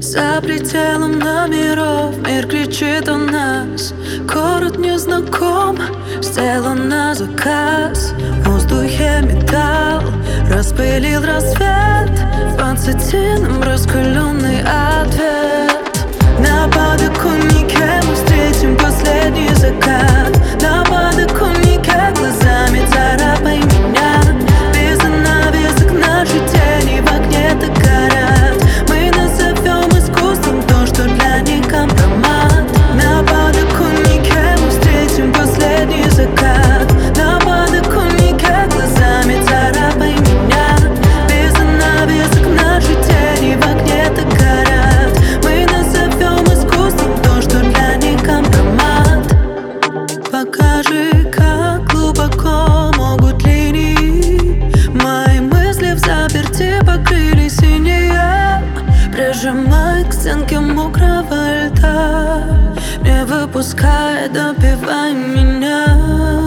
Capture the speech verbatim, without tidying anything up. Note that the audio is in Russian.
За пределом номеров мир кричит о нас. Город незнаком, сделан на заказ. В воздухе металл распылил рассвет. В двадцати нам раскаленный ответ. На подоконнике мы встретим последний закат. На подоконнике глазами царапай меня. Без занавесок наши тени в окне так горят. Мы назовем искусством то, что для них компромат. На подоконнике мы встретим последний закат. На подоконнике глазами царапай меня. Без занавесок наши тени в окне так горят. Мы назовем искусством то, что для них компромат. Покажи, как глубоко могут линии. Мои мысли в заперти покрыли синие. Прижимай к стенке мокрого льда, не выпускай, допивай меня.